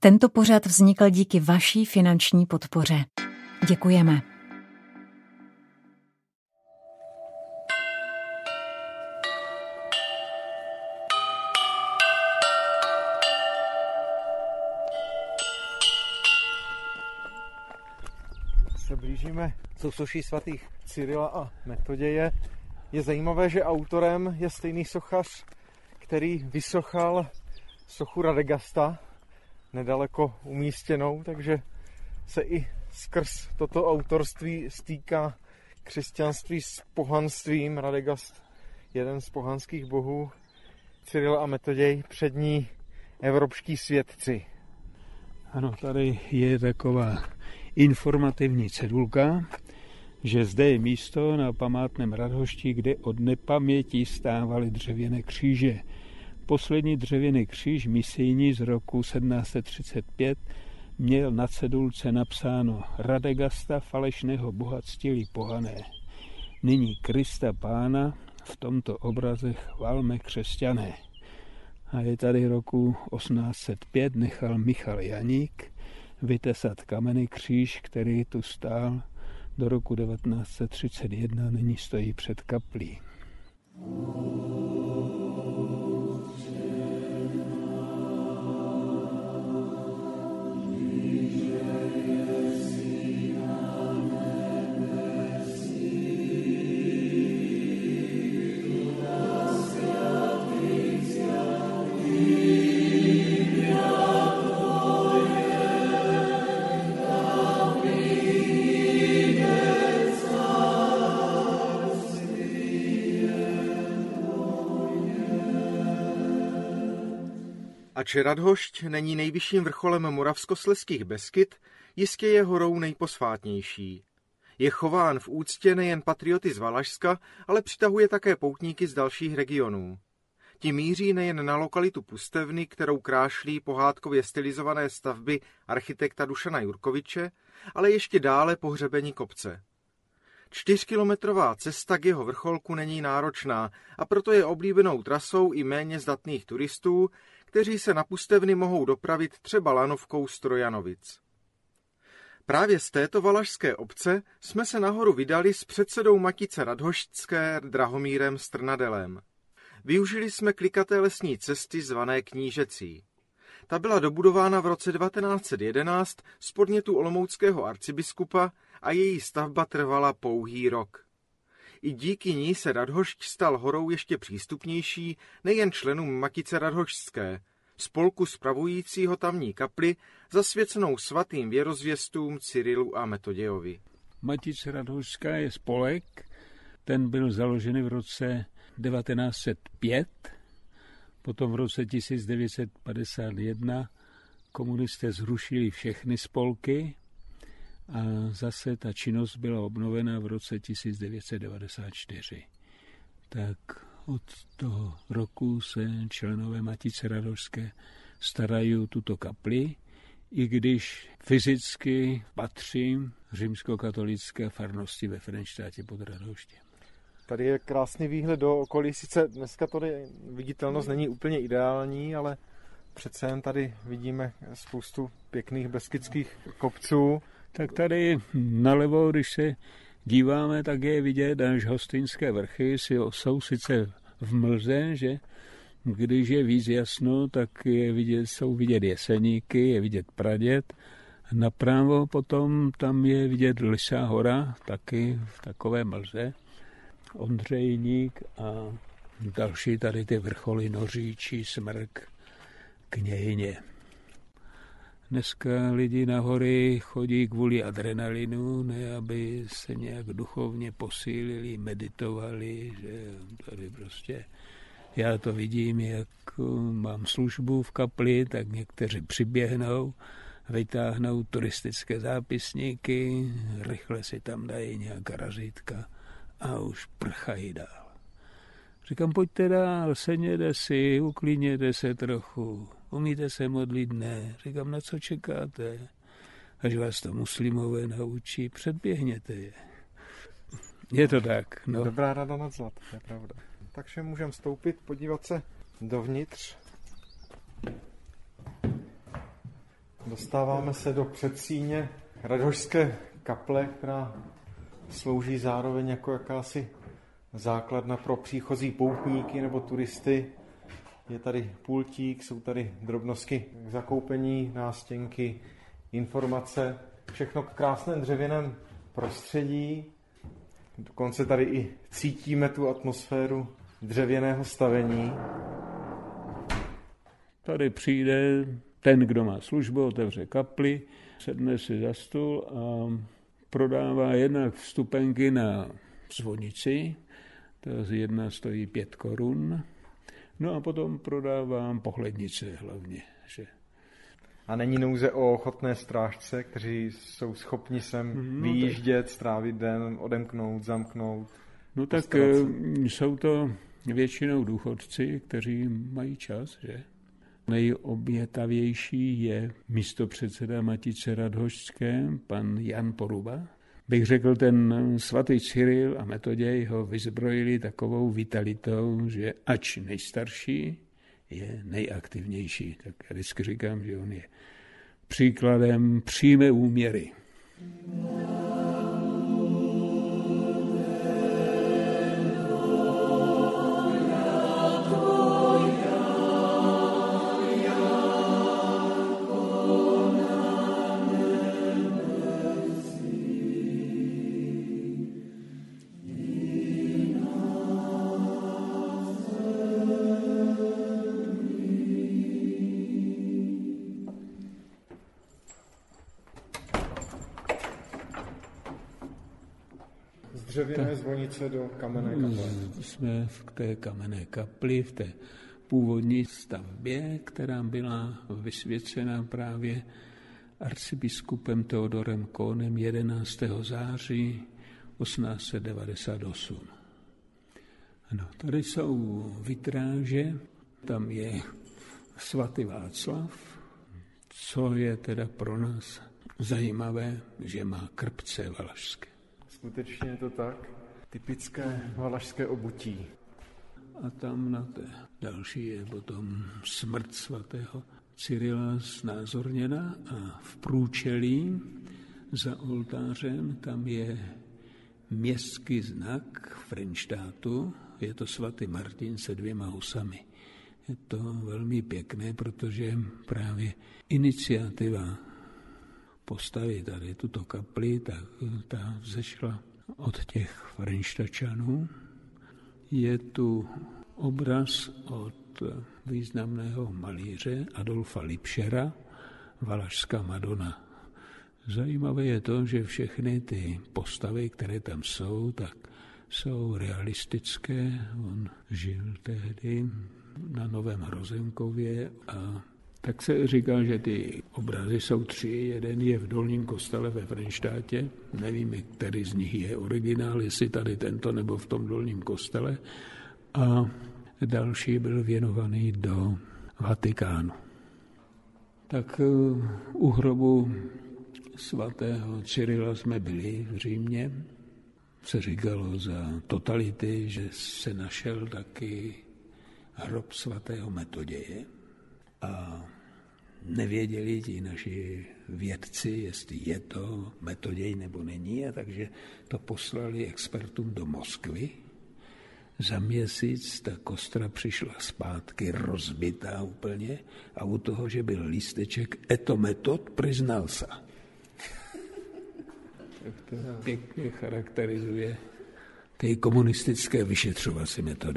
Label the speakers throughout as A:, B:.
A: Tento pořad vznikl díky vaší finanční podpoře. Děkujeme.
B: Se blížíme k sousoší svatých Cyrila a Metoděje. Je zajímavé, že autorem je stejný sochař, který vysochal sochu Radegasta, nedaleko umístěnou, takže se i skrz toto autorství stýká křesťanství s pohanstvím. Radegast, jeden z pohanských bohů, Cyril a Metoděj, přední evropští svědci.
C: Ano, tady je taková informativní cedulka, že zde je místo na památném Radhošti, kde od nepaměti stávaly dřevěné kříže. Poslední dřevěný kříž misijní z roku 1735 měl na cedulce napsáno Radegasta, falešného boha ctili pohané. Nyní Krista Pána v tomto obraze chvalme křesťané. A je tady roku 1805 nechal Michal Janík vytesat kamenný kříž, který tu stál do roku 1931, nyní stojí před kaplí.
B: Ač Radhošť není nejvyšším vrcholem Moravskoslezských Beskyd, jistě je horou nejposvátnější. Je chován v úctě nejen patrioty z Valašska, ale přitahuje také poutníky z dalších regionů. Ti míří nejen na lokalitu Pustevny, kterou krášlí pohádkově stylizované stavby architekta Dušana Jurkoviče, ale ještě dále po hřebeni kopce. 4kilometrová cesta k jeho vrcholku není náročná a proto je oblíbenou trasou i méně zdatných turistů, kteří se na Pustevny mohou dopravit třeba lanovkou z Trojanovic. Právě z této valašské obce jsme se nahoru vydali s předsedou Matice Radhoštské Drahomírem Strnadelem. Využili jsme klikaté lesní cesty zvané Knížecí. Ta byla dobudována v roce 1911 z podnětu olomouckého arcibiskupa a její stavba trvala pouhý rok. I díky ní se Radhošť stal horou ještě přístupnější nejen členům Matice Radhoštské, spolku spravujícího tamní kapli zasvěcenou svatým věrozvěstům Cyrilu a Metodějovi.
C: Matice Radhoštská je spolek, ten byl založen v roce 1905, potom v roce 1951 komunisté zrušili všechny spolky a zase ta činnost byla obnovena v roce 1994. Tak od toho roku se členové Matice Radhoštské starají o tuto kapli, i když fyzicky patřím římskokatolické farnosti ve Frenštátě pod Radhoštěm.
B: Tady je krásný výhled do okolí, sice dneska tady viditelnost není úplně ideální, ale přece jen tady vidíme spoustu pěkných beskydských kopců.
C: Tak tady nalevo, když se díváme, tak je vidět až Hostýnské vrchy, jsou sice v mlze, že když je víc jasno, tak jsou vidět Jeseníky, je vidět Praděd. Napravo potom tam je vidět Lysá hora, taky v takové mlze. Ondřejník a další tady ty vrcholy Noříčí, Smrk, Kněhyně. Dneska lidi na hory chodí kvůli adrenalinu, ne aby se nějak duchovně posílili, meditovali, že tady prostě já to vidím, jak mám službu v kapli, tak někteří přiběhnou, vytáhnou turistické zápisníky, rychle si tam dají nějaká razítka a už prchají dál. Říkám, pojďte dál, sedněte si, uklidněte se trochu, umíte se modlit? Ne. Říkám, na co čekáte? Až vás to muslimové naučí, předběhněte je. Je to tak, no.
B: Dobrá rada nad zlat, to je pravda. Takže můžeme vstoupit, podívat se dovnitř. Dostáváme se do předsíně Radhošské kaple, která slouží zároveň jako jakási základna pro příchozí poutníky nebo turisty. Je tady pultík, jsou tady drobnosti k zakoupení, nástěnky, informace, všechno v krásném dřevěném prostředí. Dokonce tady i cítíme tu atmosféru dřevěného stavení.
C: Tady přijde ten, kdo má službu, otevře kapli, sedne si za stůl a prodává jednak vstupenky na zvonici, to jedna stojí 5 korun, no a potom prodávám pohlednice hlavně. Že?
B: A není nouze o ochotné strážce, kteří jsou schopni sem vyjíždět, strávit den, odemknout, zamknout?
C: No tak jsou to většinou důchodci, kteří mají čas, že? Nejobětavější je místopředseda Matice Radhošťské, pan Jan Poruba. Bych řekl, ten svatý Cyril a Metoděj ho vyzbrojili takovou vitalitou, že ač nejstarší, je nejaktivnější. Tak já vždycky říkám, že on je příkladem přímé úměry.
B: Dřevěné zvonice do kamenné kaple.
C: Jsme v té kamenné kapli, v té původní stavbě, která byla vysvěcena právě arcibiskupem Teodorem Kohnem 11. září 1898. Ano, tady jsou vitráže, tam je svatý Václav, co je teda pro nás zajímavé, že má krpce valašské.
B: Skutečně je to tak. Typické valašské obutí.
C: A tam na té další je potom smrt svatého Cyrila znázorněna a v průčelí za oltářem tam je městský znak Frenštátu, je to svatý Martin se 2 husami. Je to velmi pěkné, protože právě iniciativa postavit tady tuto kapli, tak ta vzešla od těch Frenštačanů. Je tu obraz od významného malíře Adolfa Lipšera, Valašská Madonna. Zajímavé je to, že všechny ty postavy, které tam jsou, tak jsou realistické. On žil tehdy na Novém Hrozenkově a tak se říká, že ty obrazy jsou 3. Jeden je v Dolním kostele ve Frenštátě. Nevím, který z nich je originál, jestli tady tento nebo v tom Dolním kostele. A další byl věnovaný do Vatikánu. Tak u hrobu svatého Cyrila jsme byli v Římě. Se říkalo za totality, že se našel taky hrob svatého Metoděje. A nevěděli ti naši vědci, jestli je to Metoděj nebo není, a takže to poslali expertům do Moskvy. Za měsíc ta kostra přišla zpátky rozbitá úplně a u toho, že byl lísteček Eto metod, přiznal se. Tak to pěkně charakterizuje ty komunistické vyšetřovací metody.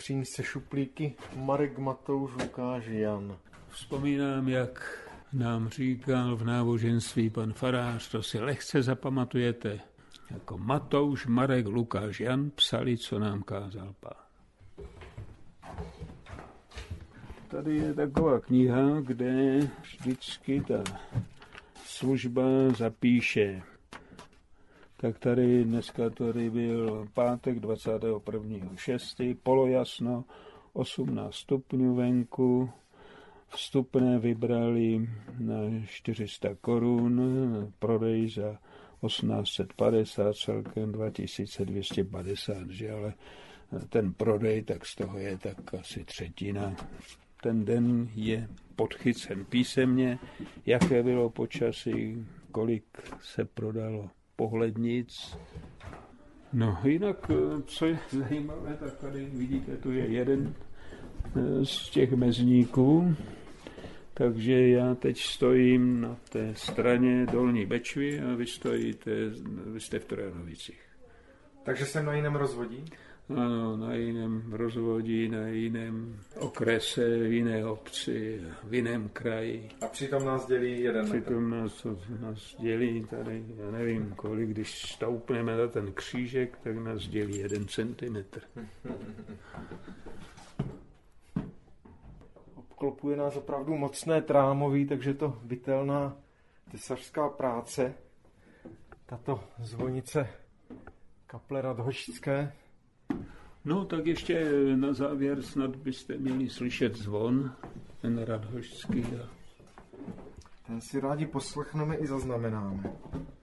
B: skříň se šuplíky Marek, Matouš, Lukáš, Jan.
C: Vzpomínám, jak nám říkal v náboženství pan farář, to si lehce zapamatujete, jako Matouš, Marek, Lukáš, Jan psali, co nám kázal Pán. Tady je taková kniha, kde vždycky ta služba zapíše. Tak tady dneska tady byl pátek 21.6. polojasno, 18 stupňů venku. Vstupné vybrali na 400 korun, prodej za 1850, celkem 2250, že? Ale ten prodej, tak z toho je tak asi třetina. Ten den je podchycen písemně, jaké bylo počasí, kolik se prodalo pohlednic. No jinak, co je zajímavé, tak tady vidíte, tu je jeden z těch mezníků, takže já teď stojím na té straně Dolní Bečvy a vy jste v Trojanovicích.
B: Takže jsem na jiném rozvodí?
C: Ano, na jiném rozvodí, na jiném okrese, v jiné obci, v jiném kraji.
B: A přitom nás dělí jeden metr.
C: Přitom nás dělí tady, já nevím kolik, když stoupneme na ten křížek, tak nás dělí 1 centimetr.
B: Obklopuje nás opravdu mocné trámoví, takže to bytelná tesařská práce. Tato zvonice kaple Radhošťské.
C: No, tak ještě na závěr snad byste měli slyšet zvon, ten radhošťský.
B: Ten si rádi poslechneme i zaznamenáme.